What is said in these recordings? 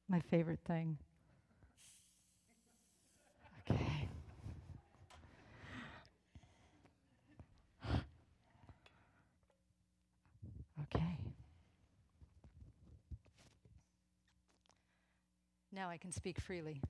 My favorite thing. Okay. Okay. Now I can speak freely.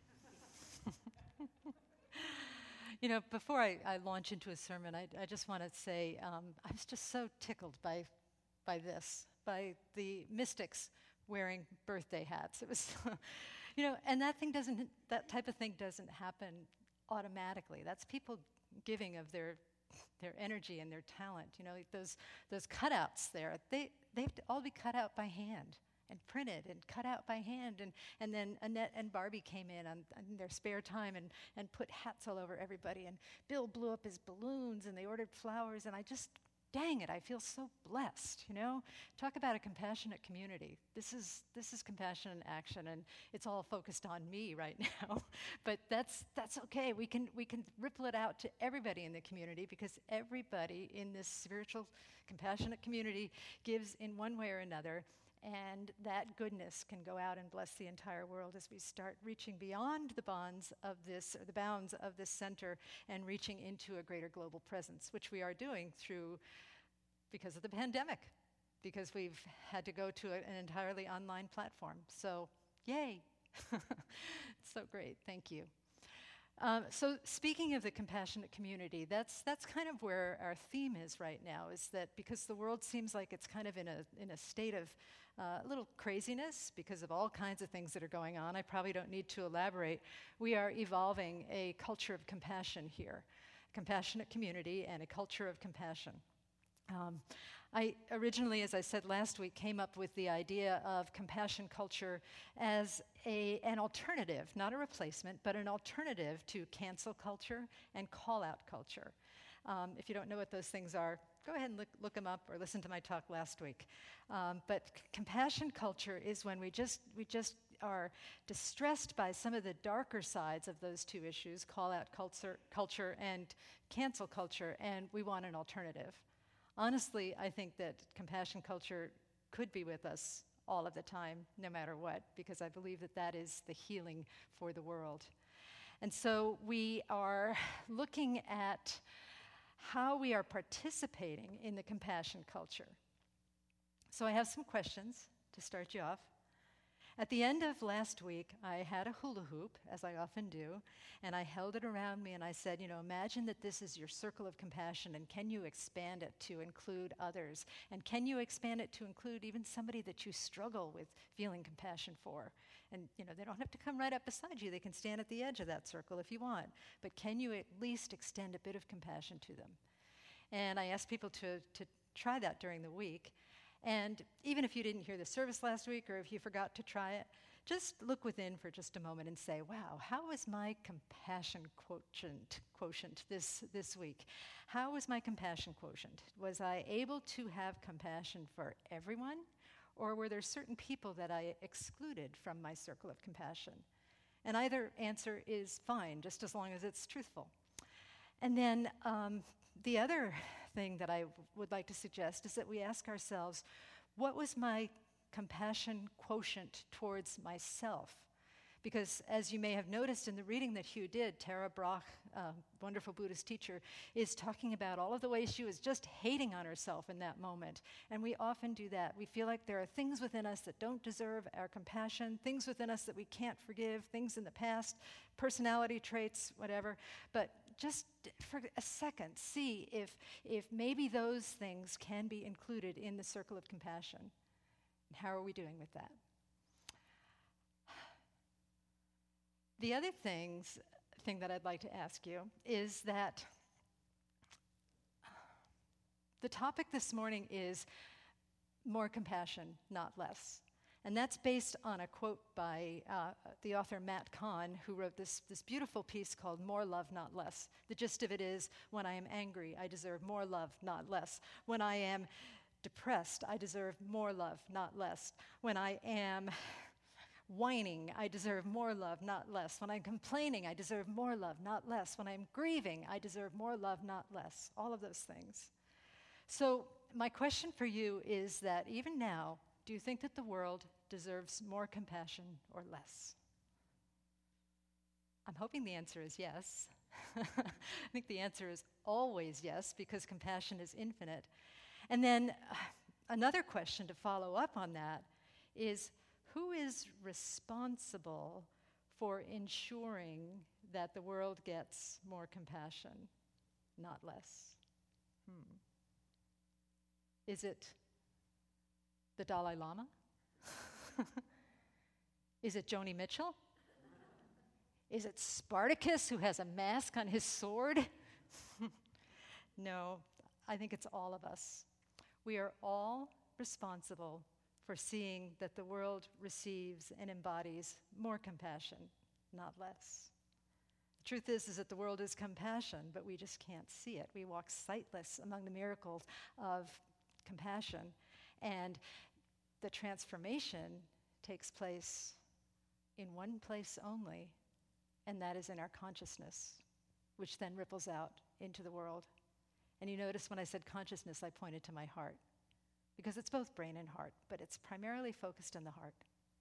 Before I launch into a sermon, I just want to say I was just so tickled by this, by the mystics wearing birthday hats. It was, and that type of thing doesn't happen automatically. That's people giving of their energy and their talent. Those cutouts there, they have to all be cut out by hand and printed and cut out by hand. And then Annette and Barbie came in on their spare time and put hats all over everybody. And Bill blew up his balloons and they ordered flowers. And dang it, I feel so blessed, Talk about a compassionate community. This is compassion in action, and it's all focused on me right now. But that's okay. We can ripple it out to everybody in the community, because everybody in this spiritual, compassionate community gives in one way or another. And that goodness can go out and bless the entire world as we start reaching beyond the bounds of this center and reaching into a greater global presence, which we are doing because of the pandemic, because we've had to go to an entirely online platform. So, yay! It's so great. Thank you. So speaking of the compassionate community, that's kind of where our theme is right now, is that because the world seems like it's kind of in a state of a little craziness because of all kinds of things that are going on. I probably don't need to elaborate. We are evolving a culture of compassion here, a compassionate community and a culture of compassion. I originally, as I said last week, came up with the idea of compassion culture as an alternative, not a replacement, but an alternative to cancel culture and call-out culture. If you don't know what those things are, go ahead and look them up or listen to my talk last week. But compassion culture is when we just are distressed by some of the darker sides of those two issues, call-out culture and cancel culture, and we want an alternative. Honestly, I think that compassion culture could be with us all of the time, no matter what, because I believe that is the healing for the world. And so we are looking at how we are participating in the compassion culture. So I have some questions to start you off. At the end of last week, I had a hula hoop, as I often do, and I held it around me and I said, imagine that this is your circle of compassion, and can you expand it to include others? And can you expand it to include even somebody that you struggle with feeling compassion for? And, they don't have to come right up beside you. They can stand at the edge of that circle if you want. But can you at least extend a bit of compassion to them? And I asked people to try that during the week. And even if you didn't hear the service last week, or if you forgot to try it, just look within for just a moment and say, wow, how was my compassion quotient this week? How was my compassion quotient? Was I able to have compassion for everyone? Or were there certain people that I excluded from my circle of compassion? And either answer is fine, just as long as it's truthful. And then the other thing that I would like to suggest is that we ask ourselves, what was my compassion quotient towards myself? Because as you may have noticed in the reading that Hugh did, Tara Brach, wonderful Buddhist teacher, is talking about all of the ways she was just hating on herself in that moment. And we often do that. We feel like there are things within us that don't deserve our compassion, things within us that we can't forgive, things in the past, personality traits, whatever. But just for a second, see if maybe those things can be included in the circle of compassion. And how are we doing with that? The other thing that I'd like to ask you is that the topic this morning is more compassion, not less. And that's based on a quote by the author Matt Kahn, who wrote this beautiful piece called More Love, Not Less. The gist of it is, when I am angry, I deserve more love, not less. When I am depressed, I deserve more love, not less. When I am whining, I deserve more love, not less. When I'm complaining, I deserve more love, not less. When I'm grieving, I deserve more love, not less. All of those things. So my question for you is that even now, do you think that the world deserves more compassion or less? I'm hoping the answer is yes. I think the answer is always yes, because compassion is infinite. And then another question to follow up on that is, who is responsible for ensuring that the world gets more compassion, not less? Is it the Dalai Lama? Is it Joni Mitchell? Is it Spartacus, who has a mask on his sword? No, I think it's all of us. We are all responsible for seeing that the world receives and embodies more compassion, not less. The truth is that the world is compassion, but we just can't see it. We walk sightless among the miracles of compassion, and the transformation takes place in one place only, and that is in our consciousness, which then ripples out into the world. And you notice when I said consciousness, I pointed to my heart, because it's both brain and heart, but it's primarily focused in the heart.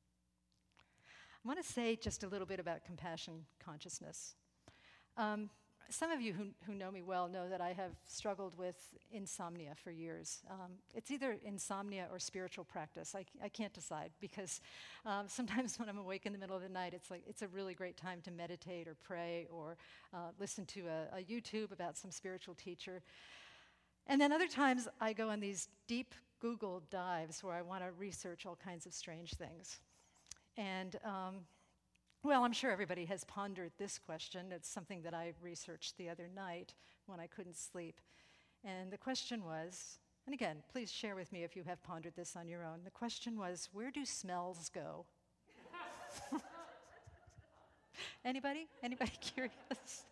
I want to say just a little bit about compassion consciousness. Some of you who know me well know that I have struggled with insomnia for years. It's either insomnia or spiritual practice. I can't decide, because sometimes when I'm awake in the middle of the night, it's a really great time to meditate or pray or listen to a YouTube about some spiritual teacher. And then other times I go on these deep Google dives where I want to research all kinds of strange things. And well, I'm sure everybody has pondered this question. It's something that I researched the other night when I couldn't sleep. And the question was, and again, please share with me if you have pondered this on your own. The question was, where do smells go? Anybody? Anybody curious?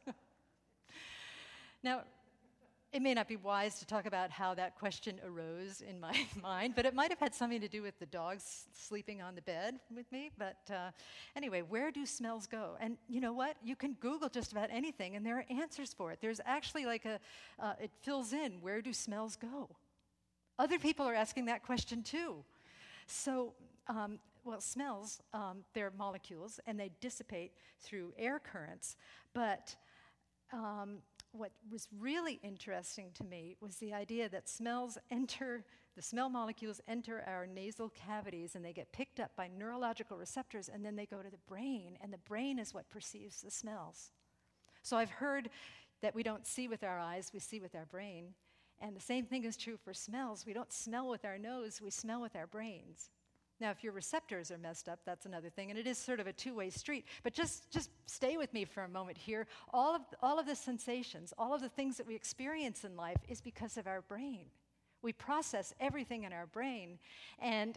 Now, it may not be wise to talk about how that question arose in my mind, but it might have had something to do with the dogs sleeping on the bed with me. But anyway, where do smells go? And you know what? You can Google just about anything, and there are answers for it. There's actually it fills in, where do smells go? Other people are asking that question too. So, smells, they're molecules, and they dissipate through air currents, but what was really interesting to me was the idea that the smell molecules enter our nasal cavities, and they get picked up by neurological receptors, and then they go to the brain, and the brain is what perceives the smells. So I've heard that we don't see with our eyes, we see with our brain, and the same thing is true for smells. We don't smell with our nose, we smell with our brains. Now, if your receptors are messed up, that's another thing, and it is sort of a two-way street. But just stay with me for a moment here. All of the sensations, all of the things that we experience in life is because of our brain. We process everything in our brain, and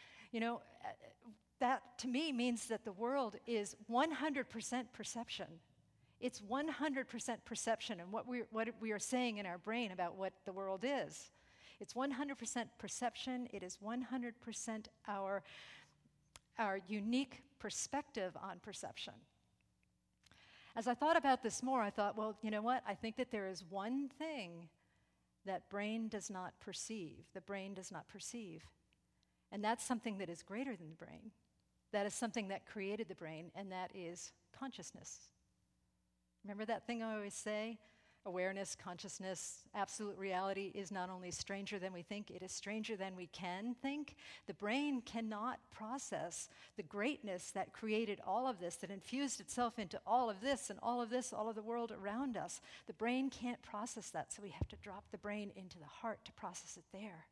that to me means that the world is 100% perception. It's 100% perception and what we are saying in our brain about what the world is. It's 100% perception. It is 100% our unique perspective on perception. As I thought about this more, I thought, well, you know what? I think that there is one thing that brain does not perceive. The brain does not perceive. And that's something that is greater than the brain. That is something that created the brain, and that is consciousness. Remember that thing I always say? Awareness, consciousness, absolute reality is not only stranger than we think, it is stranger than we can think. The brain cannot process the greatness that created all of this, that infused itself into all of this and all of this, all of the world around us. The brain can't process that, so we have to drop the brain into the heart to process it there.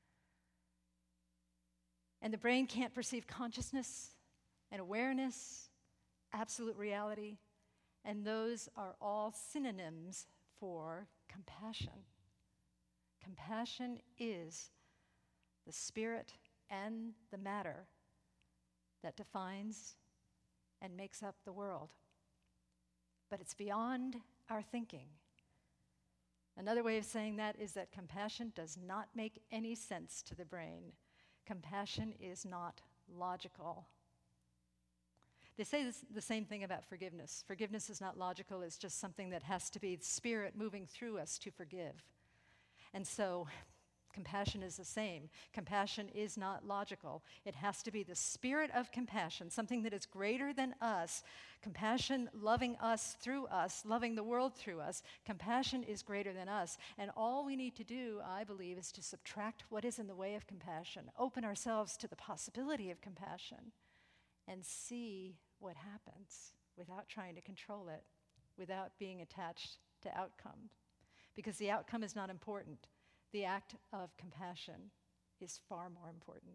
And the brain can't perceive consciousness and awareness, absolute reality, and those are all synonyms for compassion. Compassion is the spirit and the matter that defines and makes up the world. But it's beyond our thinking. Another way of saying that is that compassion does not make any sense to the brain. Compassion is not logical. They say the same thing about forgiveness. Forgiveness is not logical, it's just something that has to be the spirit moving through us to forgive. And so, compassion is the same. Compassion is not logical. It has to be the spirit of compassion, something that is greater than us. Compassion loving us through us, loving the world through us. Compassion is greater than us. And all we need to do, I believe, is to subtract what is in the way of compassion, open ourselves to the possibility of compassion, and see what happens without trying to control it, without being attached to outcome. Because the outcome is not important. The act of compassion is far more important.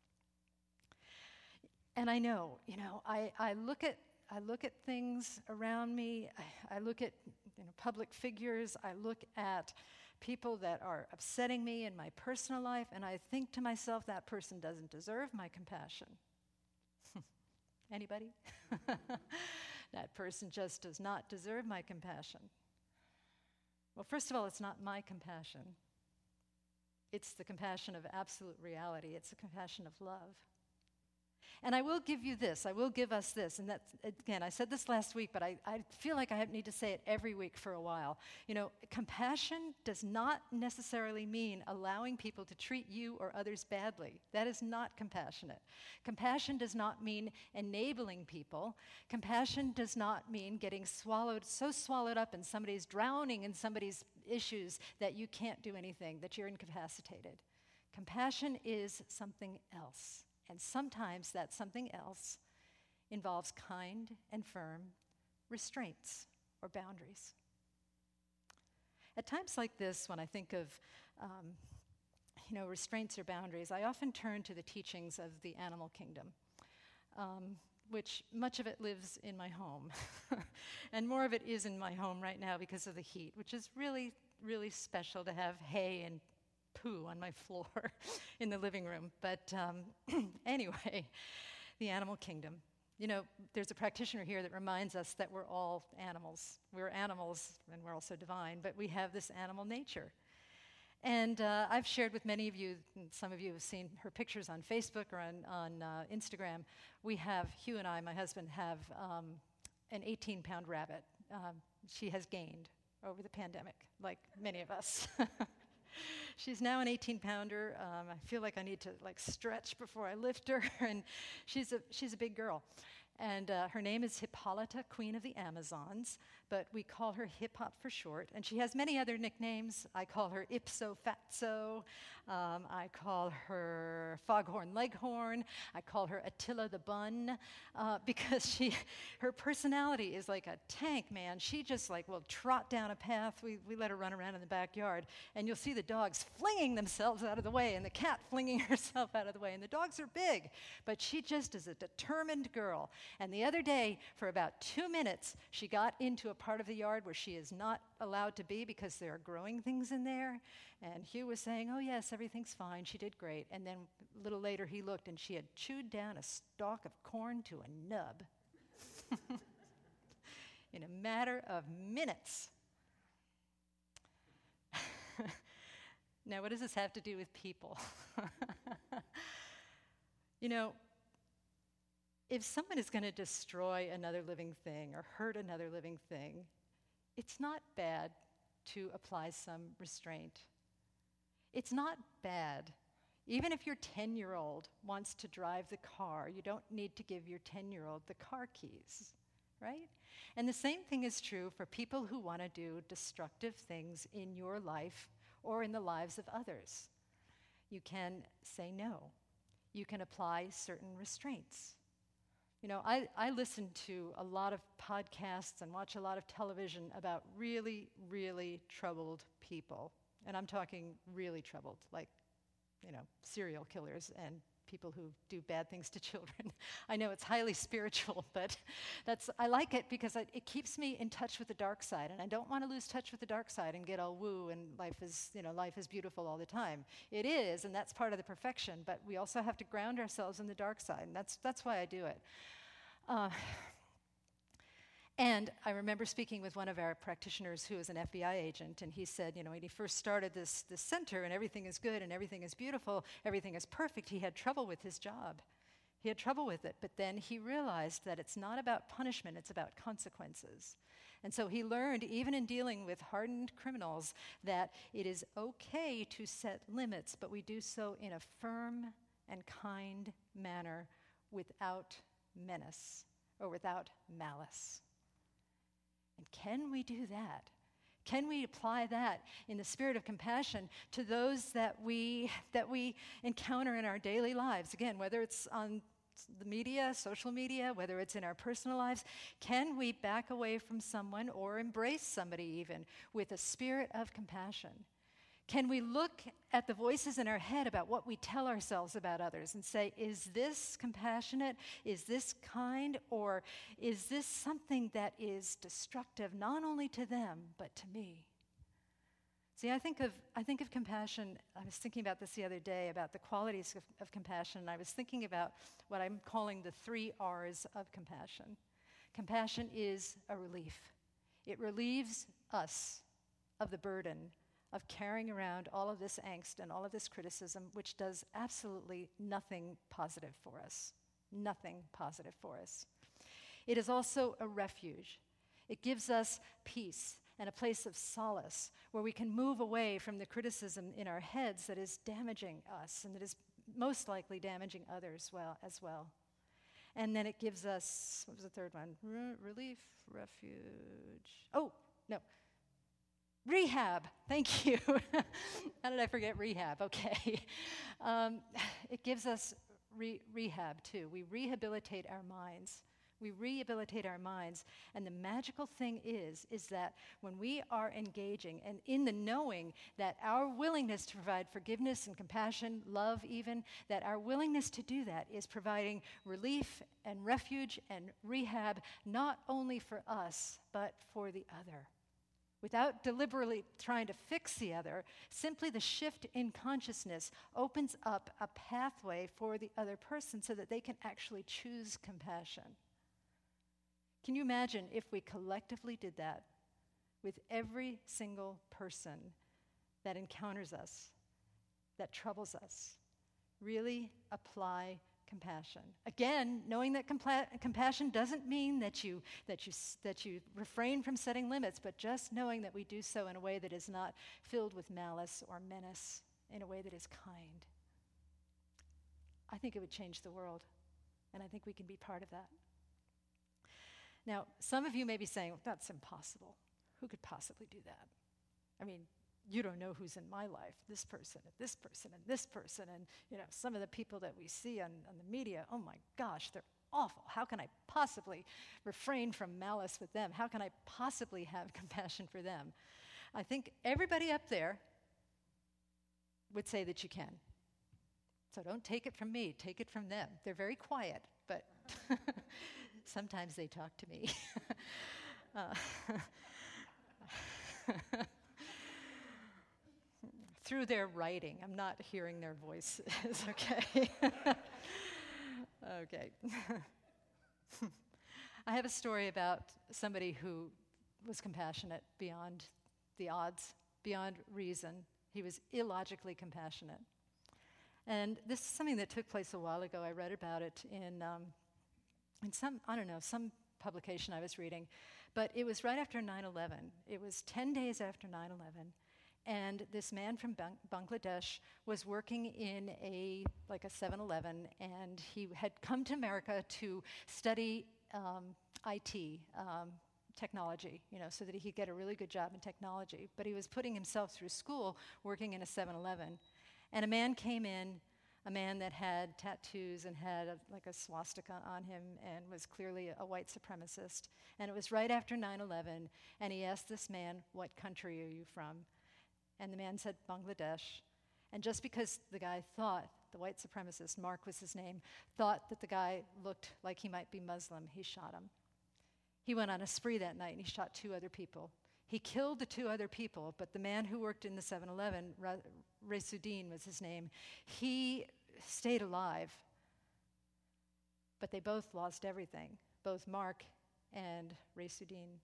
And I know, I look at things around me. I look at public figures. I look at people that are upsetting me in my personal life, and I think to myself, that person doesn't deserve my compassion. Anybody? That person just does not deserve my compassion. Well, first of all, it's not my compassion. It's the compassion of absolute reality. It's the compassion of love. And I will give you this. I will give us this. And that's, again, I said this last week, but I feel like I need to say it every week for a while. Compassion does not necessarily mean allowing people to treat you or others badly. That is not compassionate. Compassion does not mean enabling people. Compassion does not mean getting so swallowed up in somebody's drowning in somebody's issues that you can't do anything, that you're incapacitated. Compassion is something else. And sometimes that something else involves kind and firm restraints or boundaries. At times like this, when I think of restraints or boundaries, I often turn to the teachings of the animal kingdom, which much of it lives in my home. And more of it is in my home right now because of the heat, which is really, really special to have hay and poo on my floor in the living room. But anyway, the animal kingdom. There's a practitioner here that reminds us that we're all animals. We're animals, and we're also divine, but we have this animal nature. And I've shared with many of you, and some of you have seen her pictures on Facebook or on Instagram. Hugh and I, my husband, have an 18-pound rabbit. She has gained over the pandemic, like many of us. She's now an 18-pounder. I feel like I need to stretch before I lift her, and she's a big girl. And her name is Hippolyta, Queen of the Amazons, but we call her Hip Hop for short. And she has many other nicknames. I call her Ipso Fatso. I call her Foghorn Leghorn. I call her Attila the Bun because her personality is like a tank, man. She just will trot down a path. We let her run around in the backyard, and you'll see the dogs flinging themselves out of the way and the cat flinging herself out of the way. And the dogs are big, but she just is a determined girl. And the other day, for about 2 minutes, she got into a part of the yard where she is not allowed to be because there are growing things in there. And Hugh was saying, oh, yes, everything's fine. She did great. And then a little later, he looked, and she had chewed down a stalk of corn to a nub in a matter of minutes. Now, what does this have to do with people? If someone is going to destroy another living thing or hurt another living thing, it's not bad to apply some restraint. It's not bad. Even if your 10-year-old wants to drive the car, you don't need to give your 10-year-old the car keys, right? And the same thing is true for people who want to do destructive things in your life or in the lives of others. You can say no. You can apply certain restraints. I listen to a lot of podcasts and watch a lot of television about really, really troubled people. And I'm talking really troubled, like, serial killers and people who do bad things to children. I know it's highly spiritual, but I like it because it keeps me in touch with the dark side. And I don't want to lose touch with the dark side and get all woo and life is beautiful all the time. It is, and that's part of the perfection, but we also have to ground ourselves in the dark side, and that's why I do it. And I remember speaking with one of our practitioners who is an FBI agent, and he said, when he first started this center and everything is good and everything is beautiful, everything is perfect, he had trouble with his job. He had trouble with it, but then he realized that it's not about punishment, it's about consequences. And so he learned, even in dealing with hardened criminals, that it is okay to set limits, but we do so in a firm and kind manner without menace or without malice. And can we do that? Can we apply that in the spirit of compassion to those that we encounter in our daily lives? Again, whether it's on the media, social media, whether it's in our personal lives, can we back away from someone or embrace somebody even with a spirit of compassion? Can we look at the voices in our head about what we tell ourselves about others and say, is this compassionate? Is this kind? Or is this something that is destructive not only to them, but to me? See, I think of compassion. I was thinking about this the other day, about the qualities of compassion, and I was thinking about what I'm calling the 3 R's of compassion. Compassion is a relief. It relieves us of the burden of carrying around all of this angst and all of this criticism, which does absolutely nothing positive for us. Nothing positive for us. It is also a refuge. It gives us peace and a place of solace where we can move away from the criticism in our heads that is damaging us and that is most likely damaging others as well. And then it gives us, what was the third one? Relief, refuge. Oh, no. Rehab. Thank you. How did I forget rehab? Okay. It gives us rehab too. We rehabilitate our minds. We rehabilitate our minds. And the magical thing is that when we are engaging and in the knowing that our willingness to provide forgiveness and compassion, love even, that our willingness to do that is providing relief and refuge and rehab not only for us, but for the other. Without deliberately trying to fix the other, simply the shift in consciousness opens up a pathway for the other person so that they can actually choose compassion. Can you imagine if we collectively did that with every single person that encounters us, that troubles us? Really apply compassion. Again, knowing that compassion doesn't mean that you refrain from setting limits, but just knowing that we do so in a way that is not filled with malice or menace, in a way that is kind. I think it would change the world, and I think we can be part of that. Now, some of you may be saying, well, that's impossible. Who could possibly do that? I mean, you don't know who's in my life, this person, and this person, and this person, and some of the people that we see on the media, oh my gosh, they're awful. How can I possibly refrain from malice with them? How can I possibly have compassion for them? I think everybody up there would say that you can. So don't take it from me, take it from them. They're very quiet, but sometimes they talk to me. Through their writing. I'm not hearing their voices, okay? Okay. I have a story about somebody who was compassionate beyond the odds, beyond reason. He was illogically compassionate. And this is something that took place a while ago. I read about it in some publication I was reading. But it was right after 9/11. It was 10 days after 9/11. And this man from Bangladesh was working in a 7-Eleven, and he had come to America to study IT, technology, so that he could get a really good job in technology. But he was putting himself through school working in a 7-Eleven. And a man came in, a man that had tattoos and had a swastika on him and was clearly a white supremacist. And it was right after 9/11, and he asked this man, "What country are you from?" And the man said, "Bangladesh." And just because the guy thought, the white supremacist, Mark was his name, thought that the guy looked like he might be Muslim, he shot him. He went on a spree that night, and he shot 2 other people. He killed the 2 other people, but the man who worked in the 7-Eleven, Raisuddin was his name, he stayed alive. But they both lost everything, both Mark and Raisuddin.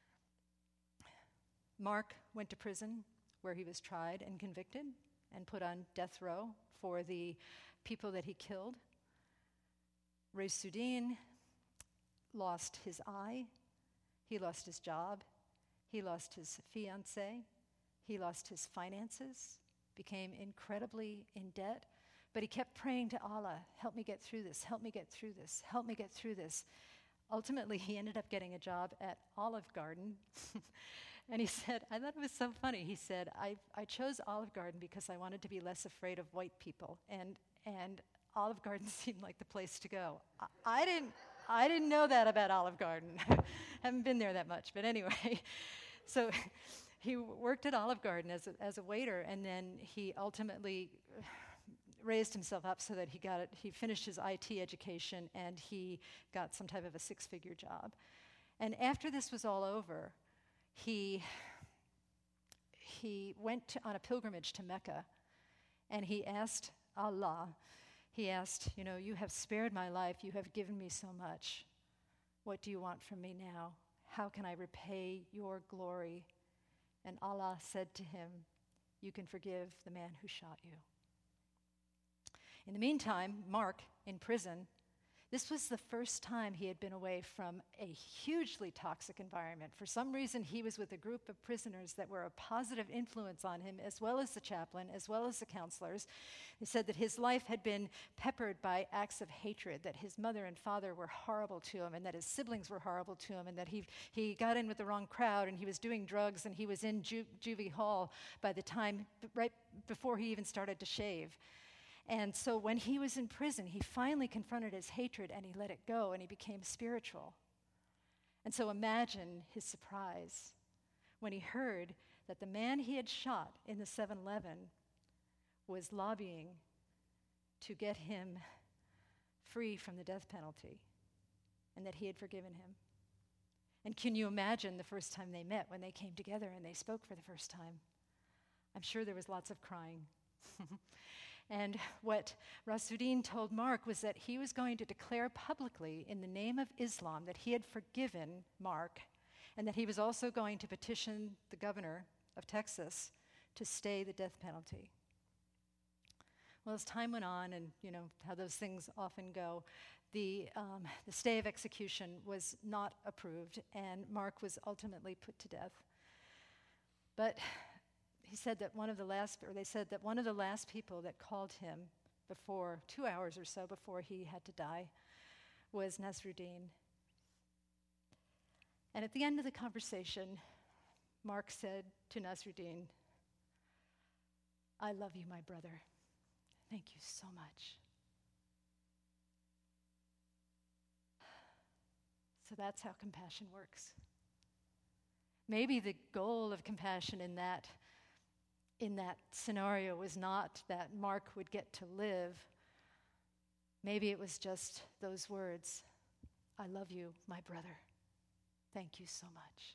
Mark went to prison, where he was tried and convicted and put on death row for the people that he killed. Raisuddin lost his eye, He lost his job. He lost his fiancée. He lost his finances, became incredibly in debt. But he kept praying to Allah, help me get through this, help me get through this, help me get through this. Ultimately, he ended up getting a job at Olive Garden. And he said, I thought it was so funny. He said, I chose Olive Garden because I wanted to be less afraid of white people. And Olive Garden seemed like the place to go. I didn't know that about Olive Garden. Haven't been there that much. But anyway, so he worked at Olive Garden as a waiter, and then he ultimately raised himself up so that he finished his IT education, and he got some type of a six-figure job. And after this was all over, he went on a pilgrimage to Mecca, and he asked Allah, you have spared my life, you have given me so much. What do you want from me now? How can I repay your glory? And Allah said to him, you can forgive the man who shot you. In the meantime, Mark, in prison, this was the first time he had been away from a hugely toxic environment. For some reason, he was with a group of prisoners that were a positive influence on him, as well as the chaplain, as well as the counselors. They said that his life had been peppered by acts of hatred, that his mother and father were horrible to him, and that his siblings were horrible to him, and that he got in with the wrong crowd, and he was doing drugs, and he was in juvie hall by the time, right before he even started to shave. And so when he was in prison, he finally confronted his hatred and he let it go and he became spiritual. And so imagine his surprise when he heard that the man he had shot in the 7-Eleven was lobbying to get him free from the death penalty and that he had forgiven him. And can you imagine the first time they met, when they came together and they spoke for the first time? I'm sure there was lots of crying. And what Rasuddin told Mark was that he was going to declare publicly in the name of Islam that he had forgiven Mark, and that he was also going to petition the governor of Texas to stay the death penalty. Well, as time went on, and you know how those things often go, the stay of execution was not approved, and Mark was ultimately put to death. But they said that one of the last people that called him before 2 hours or so before he had to die was Nasruddin. And at the end of the conversation, Mark said to Nasruddin, I love you, my brother. Thank you so much. So that's how compassion works. Maybe the goal of compassion in that scenario was not that Mark would get to live. Maybe it was just those words, I love you, my brother. Thank you so much.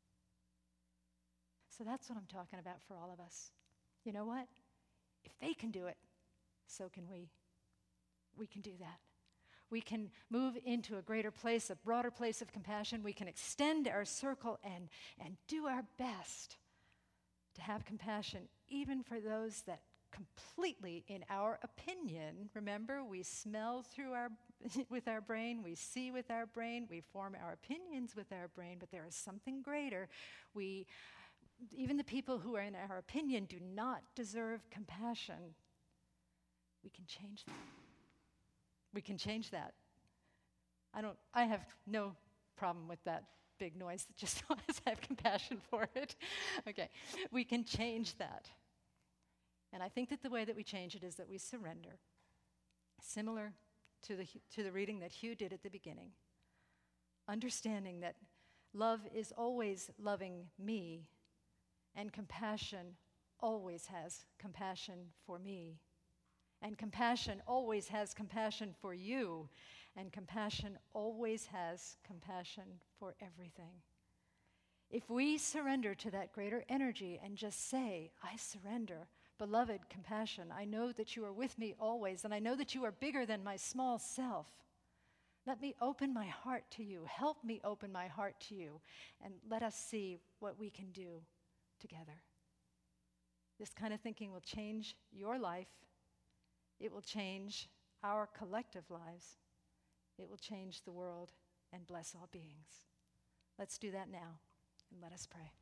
So that's what I'm talking about for all of us. You know what? If they can do it, so can we. We can do that. We can move into a greater place, a broader place of compassion. We can extend our circle and do our best to have compassion, even for those that completely, in our opinion, remember, we smell through with our brain, we see with our brain, we form our opinions with our brain, but there is something greater. Even the people who are in our opinion do not deserve compassion. We can change that. We can change that. I have no problem with that big noise that just says I have compassion for it. Okay, we can change that. And I think that the way that we change it is that we surrender. Similar to the reading that Hugh did at the beginning. Understanding that love is always loving me, and compassion always has compassion for me. And compassion always has compassion for you, and compassion always has compassion for everything. If we surrender to that greater energy and just say, I surrender, beloved compassion, I know that you are with me always, and I know that you are bigger than my small self. Let me open my heart to you. Help me open my heart to you, and let us see what we can do together. This kind of thinking will change your life. It will change our collective lives. It will change the world and bless all beings. Let's do that now, and let us pray.